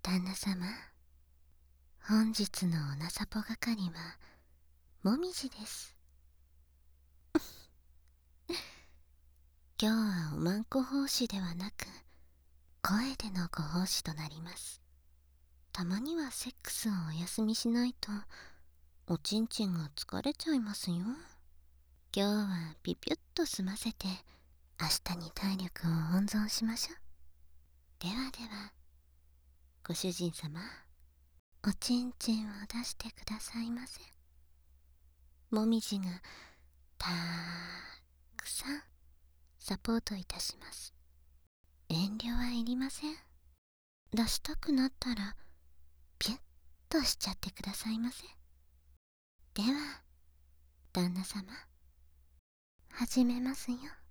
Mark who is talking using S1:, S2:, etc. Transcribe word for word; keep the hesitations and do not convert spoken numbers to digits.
S1: 旦那様、本日のおなさぽ係はもみじです。今日はおまんこ奉仕ではなく声でのご奉仕となります。たまにはセックスをお休みしないとおちんちんが疲れちゃいますよ。今日はピピュッと済ませて明日に体力を温存しましょう。ではでは、ご主人様、おちんちんを出してくださいませ。もみじがたくさんサポートいたします。遠慮はいりません。出したくなったらピュッとしちゃってくださいませ。では旦那様、始めますよ。